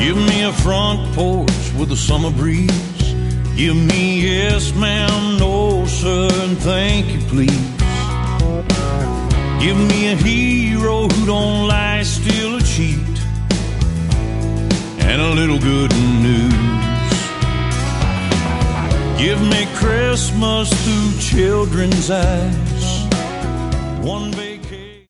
Give me a front porch with a summer breeze. Give me yes, ma'am, no, sir, and thank you, please. Give me a hero who don't lie, steal, or cheat, and a little good news. Give me Christmas through children's eyes. One